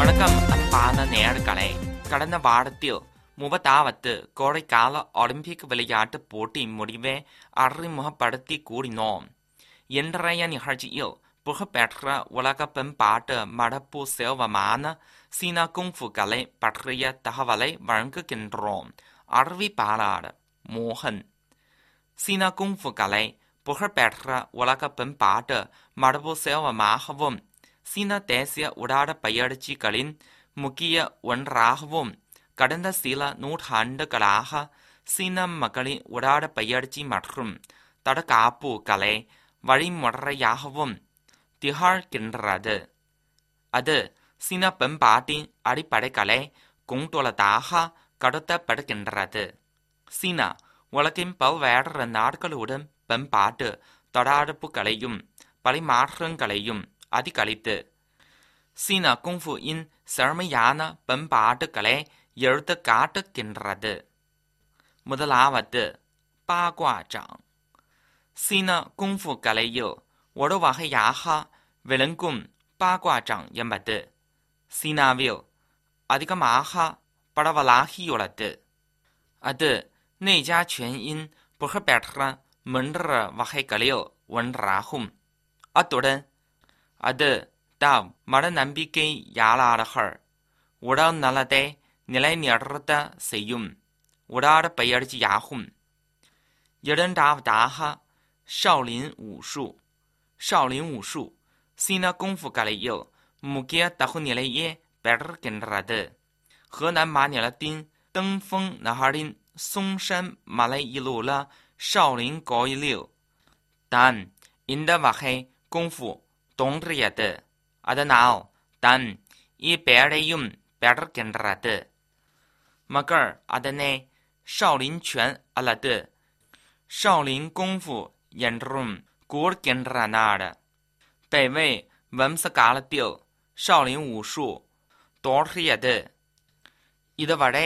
வணக்கம் அன்பான நேயர்களே. கடந்த வாரத்தில் 30வது கோடைக்கால ஒலிம்பிக் விளையாட்டுப் போட்டி முடிவை அறிமுகப்படுத்தி கூறினோம். இன்றைய நிகழ்ச்சியில் புகழ்பெற்ற உலக பண்பாட்டு மரபு செல்வமான சீனா குங்ஃபு கலை பற்றிய தகவலை வழங்குகின்றோம். அறிவிப்பாளர் மோகன். சீனா குங்ஃபு கலை புகழ்பெற்ற உலக பண்பாட்டு மரபு செல்வமாகவும் சீன தேசிய உடற்பயிற்சிகளின் முக்கிய ஒன்றாகவும் கடந்த சில நூற்றாண்டுகளாக சீன மக்களின் உடற்பயிற்சி மற்றும் தற்காப்பு கலை வழிமுறையாகவும் திகழ்கின்றது. அது சீன பண்பாட்டின் அடிப்படைகளை கொண்டுள்ளதாக கருதப்படுகின்றது. சீனா உலகின் பல்வேறு நாடுகளுடன் பண்பாட்டு தொடர்புகளையும் பரிமாற்றங்களையும் அதிகரித்து சீனா குங்ஃபுவின் செழுமையான பண்பாடுகளை எடுத்து காட்டுகின்றது. முதலாவது பாகுவாஜாங். சீனா குங்ஃபு கலையில் ஒரு வகையாக விளங்கும் பாகுவாஜாங் என்பது சீனாவில் அதிகமாக பரவலாகியுள்ளது. அது நெய்ஜாச்சுவனின் புகழ்பெற்ற மன்ற வகைகளில் ஒன்றாகும். அத்துடன் அது தாம் மத நம்பிக்கையாளர்கள் உடல் நலத்தை நிலைநிறுத்த செய்யும் உடற்பயிற்சியாகும். இரண்டாவதாக ஷாலின் ஊஷு. ஷாலின் ஊஷு சீன குங்ஃபு கலையில் முக்கிய தகுநிலையை பெறுகின்றது. ஹெனான் மாநிலத்தின் டங்ஃபங் நகரின் சோங்ஷன் மலையிலுள்ள ஷாலின் கோயிலில் தான் இந்த வகை குங்ஃபு தோன்றியது. அதனால் தான் இப்பெயரையும் பெறுகின்றது. மக்கள் அதனை ஷாலின் குவன் அல்லது ஷாலின் குங்ஃபு என்றும் கூறுகின்றனர். பெய்வை வம்ச காலத்தில் ஷாலின் ஊஷு தோன்றியது. இதுவரை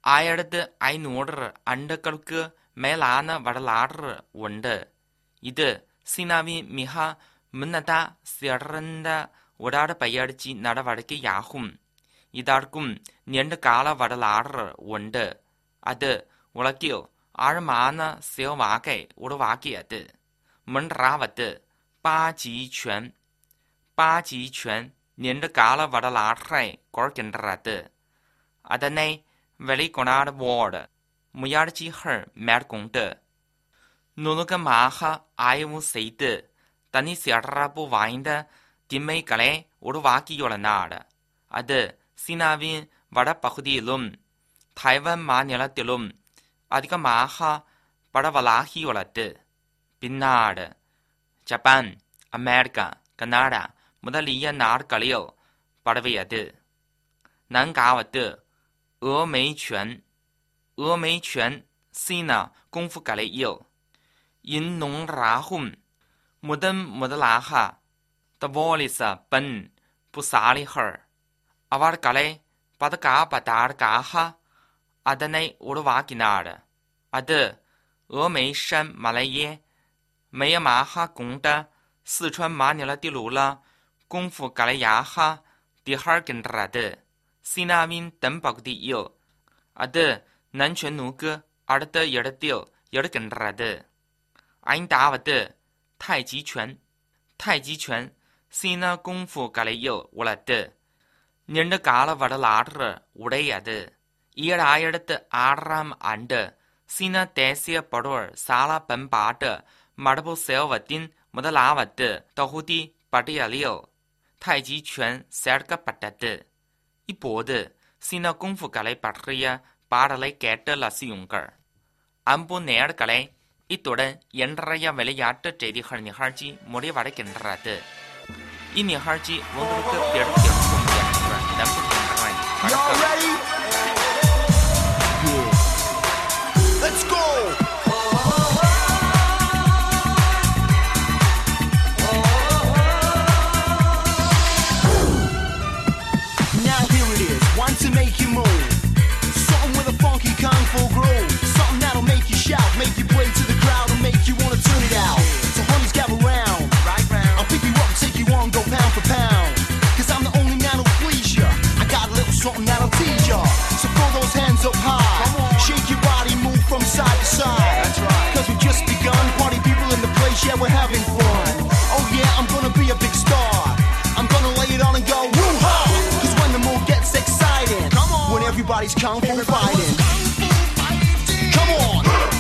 1500 ஆண்டுகளுக்கு மேலான வரலாறு உண்டு. இது சீனாவின் மிக முன்னத சிறந்த உடற்பயிற்சி நடவடிக்கையாகும். இதற்கும் நீண்ட கால வரலாறு உண்டு. அது உலகில் ஆழமான செல்வாக்கை உருவாக்கியது. மூன்றாவது பாஜி குவன். பாஜி குவன் நீண்ட கால வரலாற்றை கொள்கின்றது. அதனை வெளிக்கொணர்வோடு முயற்சிகள் மேற்கொண்டு நுணுக்கமாக ஆய்வு செய்து தனி சிறப்பு வாய்ந்த திண்மைகளை உருவாக்கியுள்ளனர். அது சீனாவின் வடபகுதியிலும் தைவான் மாநிலத்திலும் அதிகமாக பரவலாகியுள்ளது. பின்னர் ஜப்பான், அமெரிக்கா, கனடா முதலிய நாடுகளில் பரவியது. நான்காவது ஏமை குவன். ஏமை குவன் சீனா குங்ஃபு கலையில் இன்னொன்றாகும். முதலாக தவோலிச பெண் புசாலிகள் அவர்களை பாதுகாப்பதற்காக அதனை உருவாக்கினார். அது ஏமைஷன் மலையை மையமாக கொண்ட சிச்சுவான் மாநிலத்தில் உள்ள குங்ஃபு கலையாக திகழ்கின்றது. சீனாவின் தென்பகுதியில் அது நன்செனுக்கு அடுத்த இடத்தில் இருக்கின்றது. ஐந்தாவது தைஜி குவன். தைஜி குவன் சீனா குங்ஃபு கலையில் உள்ளது. நீண்ட கால வரலாறு உடையது. 2006ஆம் ஆண்டு சீன தேசிய பொருள் சாலா பண்பாட்டு மரபு செல்வத்தின் முதலாவது தொகுதி பட்டியலில் தைஜி குவன் சேர்க்கப்பட்டது. இப்போது சீன குங்ஃபு கலை பற்றிய பாடலை கேட்டு ரசியுங்கள். அன்பு நேயர்களே, இத்துடன் இன்றைய விளையாட்டு செய்திகள் நிகழ்ச்சி முடிவடைகின்றது. இந்நிகழ்ச்சி உங்களுக்கு பிடித்திருக்கும் என்று நம்புகின்றேன். To make you move, something with a funky kung fu groove, something that'll make you shout, make you play to the crowd, and make you wanna tune it out. So honeys gather round, right round. I'll pick you up, take you on, go pound for pound. 'Cause I'm the only man who'll please ya. I everybody's kung fu fighting. Come on.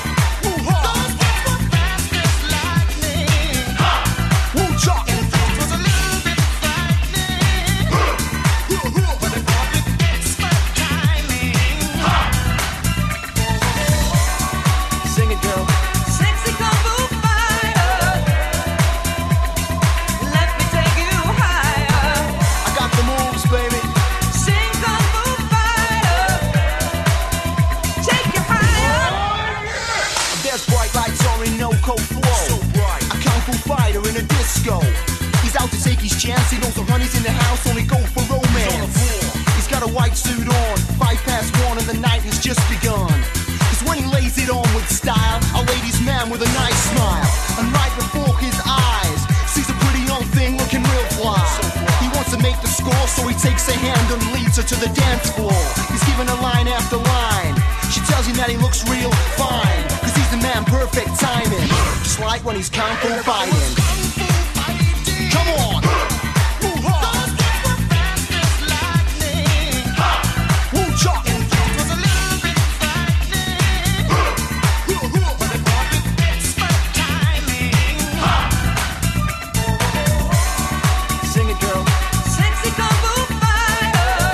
Woo-cha. Sing it, girl. Sexy kung fu fighter, let me take you higher. I got the moves, baby. Sing kung fu fighter, take you higher. There's bright lights on in no cold flow. So bright. A kung fu fighter in a disco. He's out to take his chance. He knows the honey's in the house, only go for romance. He's got a white suit on, 1:05 and the night has just begun. Cause when he lays it on with style, a ladies' man with a nice smile. And right before his eyes, sees a pretty young thing looking real fly. He wants to make the score, so he takes her hand and leads her to the dance floor. He's giving her line after line. She tells him that he looks real fine, cause he's the man, perfect timing. Just like when he's kung fu fighting. Come on. Woo-cha. Sing it, girl. Sexy kung fu fighter,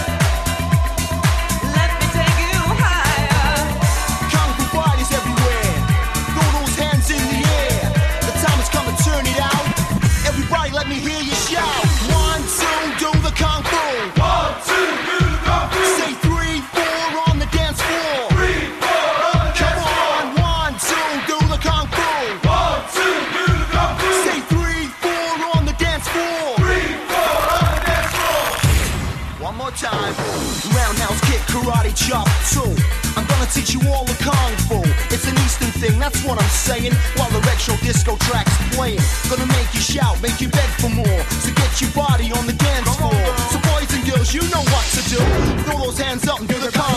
let me take you higher. Kung fu fighters everywhere. Throw those hands in the air. The time has come to turn it out. Everybody let me hear you shout. 1, 2, do the kung fu. 1, 2, do the kung fu. Say 3, 4 on the dance floor. 3, 4 on the dance floor. Come on, 1, 2, do the kung fu. 1, 2, do the kung fu. Say 3, 4 on the dance floor. 3, 4 on the dance floor. One more time. Roundhouse kick, karate chop, 2. I'm gonna teach you all the kung fu. It's an Eastern thing, that's what I'm saying. While the retro disco track's playing, gonna make you shout, make you beg for more. So get your body on the dance floor. So boys and girls, you know what to do. Throw those hands up and do the kung